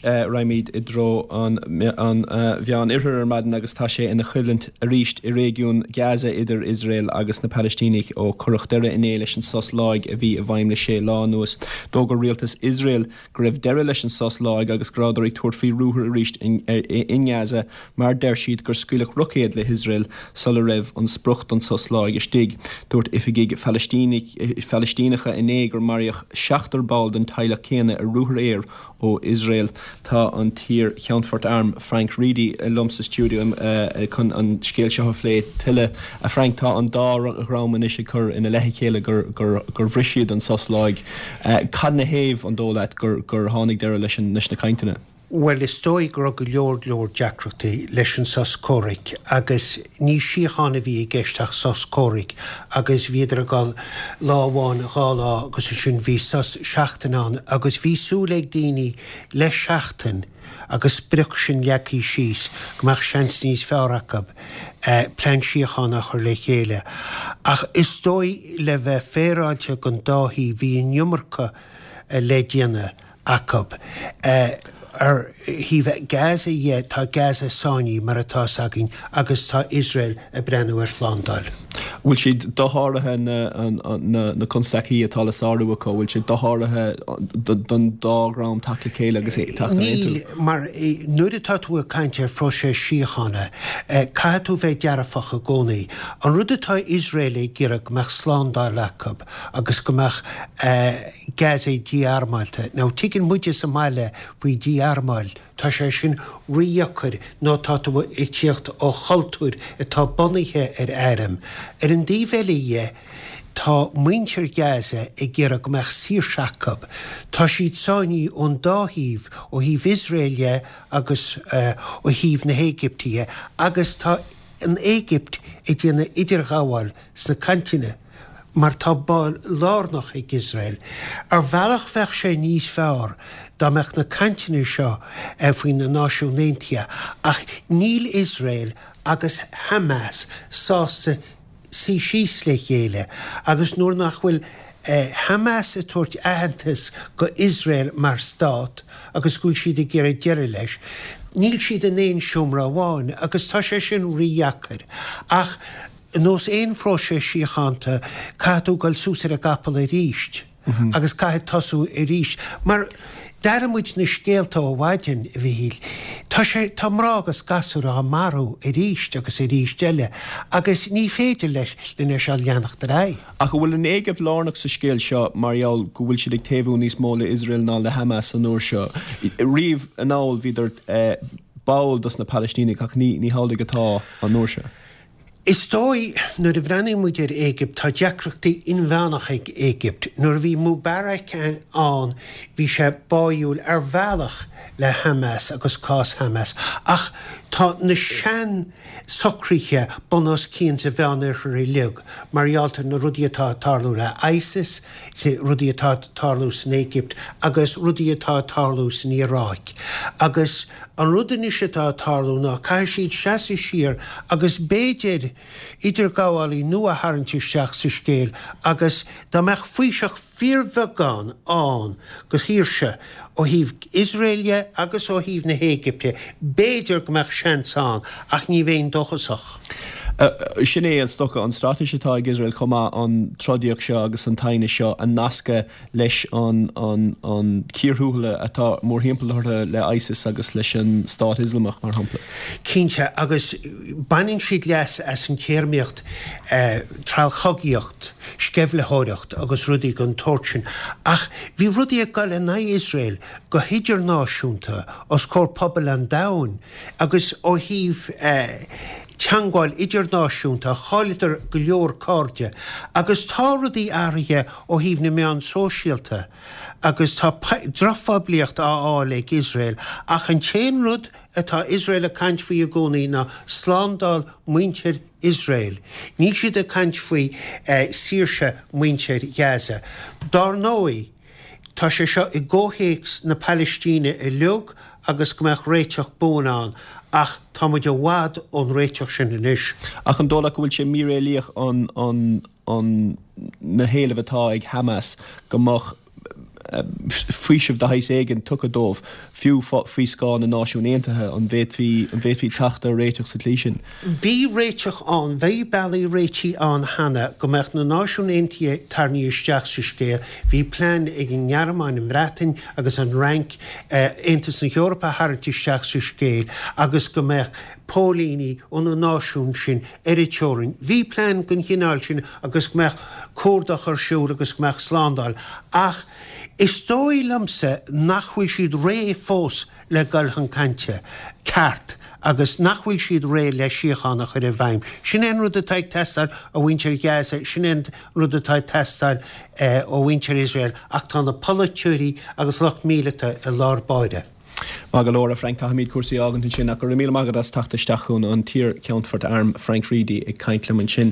raimid I dro an bhean irir madan agus tá sé ina chuilint a ríist I régiún Gaza idir Israel agus na Palestínic ó chorachtera in éile an sos láig a bhí a bhaimle sé lá nuas. Dógur rialtas Israel go raibh deire leis an sos láig agus grádarí tuairtí rúthar a ríist in Gaza mar der siad gur scuilech ruchéad le Israel sal a raibh an sprucht an sos láig a stig. Dúirt ifigig Palestínacha in égur mariach 60 ball den taile céine a rúthar éir ó Israel. Tá an tír cheanfort arm Frank Reedy lumsa studio chun an scéil seo flé tuile a Frank tá an dá ráman is chur ina leithe chéile gur bhrisíad an sos láig. Cad na héamh an dóleit gur tháinig deire leis na cainteanna. Well, is dói go leor Jackrochtaí leis an sos córic, agus ní síochána bhí I gceisteach sos córic, agus bhíidir gáil láháin gála agus sin bhí sos seachtainán, agus bhí súlaigh daoine leis seachtain, agus brioc sin leacaí síos, gomach seans níos fearrachab, plein síochána chur le chéile. Ach is dói le bheith féráilte gon dáhí bhí an niumarcha le déana acab. Hí bheith Gaza tá Gaza sáinní mar atá sagin agus tá Israel a brenn ar Lándáil. Bhfuil siad dotháirithe na consachaí atá lesáú acu, bhfuil siad dotháirithe don dágrám tacla céile agus Níl mar nuair atá tú a caint ar froise síochána, cai tú bheith dearfacha gcónaí. An rud atá Israel ggéireach meach Slándáil acab agus gomach Gaza díarmailte. Ná tuigeann muide sa maiile faoi díarmáil, tá sé sin riachar nó tá tú ag tíocht ó chaltúir atá bunaithe ar éirim. Ar an díomhheile tá muintear Gaza ag ggéireach meach síorseachab. Tá siad sáinní ón dáhíomh ó híomh Israelia agus ó híomh na Éigiptí agus tá an Éigipt ag déanana idirghabháil sna cantíine. Mar tá báil lárnach ag Israel. Ar bhealach bheith sé níos fearr dá meach na cantíine seo faoin na náisiúnéntia, ach níl Israel agus Hamas sásta sí síos le chéile, agus nuair nach bhfuil Hamas a tuairt aitheantas go Israel mar stát, agus gúil siad a ggéire deire leis, níl siad an éon siomra bháin, agus tá sé sin riachar. Ach Nos éon froise síochananta caitú gáil súsar a gapal a ríist, agus caiith tasú a ríist. Mar dearmuid na scéalta ó bhaidin a bhíhíl, tá mrágus gasú a marú a ríist agus a ríist deile, agus ní féidir leis lena se leanach de rá. Ach bhfuil an éigeh lánach sa scéal seo marall go bhfuil siad ag taobhú níos mó le Israel ná le Hamas an uair seo. Riomh an áil bhíidir báil dos na Palestínic ach ní hálaigh atá an uair seo. Is dói nuair a bhreaning muid ar Éigipt tá deacreachtaí inmheánach ag Éigipt, nuair bhí Mubarak an bhí sé báúil ar bhealach le Hamas agus cás Hamas, ach tá na sean socríthe bunas cín sa bheanir ar I leog, marálta na rudí atá tarlú le ISIS, rudí atá tarlú san Éigipt, agus rudí atá tarlú san Irak. Agus an rudaní sé tá tarlú ná cai siad seaasa siar agus béidir idir gáháilí nua harantíisteach sa scéal, agus dá meach faoiseach fíormheagán an go híirse ó híomh Israelia agus ó híomh na Éigipte, béidir go meach seansán ach ní bhéon dochasach. Sin é an stocha an strateisitá ag Israel comá an trodíoch seo agus an taine seo an nasca leis an cíorthúla atá mór himpealtha le ISIS agus leis an Stát Islamach mar hampla. Cínte agus banin siad leas as an céirmíocht trálchogaíocht, scefleóireacht agus rudí gon torsin. Ach bhí rudí a gáil in Israel go hiidir náisiúnta os cór pobl an dain agus ó híomh teangáil idirnáisiúnta cháilitar go leor cárde, agus tá rudaí áirithe ó híomh na meán sóisialta, agus tá drofabliacht áil ag Israel, ach an chéan rud atá Israel a caint faoi a gcónaí na Slándáil muintear Israel. Ní siad a caint faoi Saoirse muintear Gaza. Dar nóí, tá sé seo I ggóhéics na Palestíne I leog agus go mbeadh réiteach bónán, ach tá muid a bhád ón réiteach sin inis. Ach an dóla go bhfuil sé míréalaíoch an na héalamh atá ag Hamas go mbeadh faoisimh de hais éigean tucha dómh fiú fao scáin na náisiúnéantathe an bhéad hí teachta réiteach sa tlísin. Bhí réiteach an, bhí bailí réití an hana go meach na náisiúnéntaí tarníí isteach sa scéal, bhí plán ag an ngearmáin an bhreatain agus an rank Aontas na Eorpa harantí isteach sa scéal agus go meach pólíní ón na náisiún sin teorin. Bhí plán gon chinál sin agus go meach córdach ar siúr agus go meach slándal. Ach, is dói lamsa nachhuiil siad ré fós le galchan cante ceart agus nachhuiil siad ré le siochanach ar a bhaim. Sin rud atá testáil ó bhaintear Gaza, sin rud atá testáil ó bhaintear Israel ach tá na politúirí agus loch míleta a lár báide. Mag Laura Frank Cahamid cuasaí agan sin a go mí magad as tata staachún an tír ceantfort arm Frank Reedy ag caintlam an sin.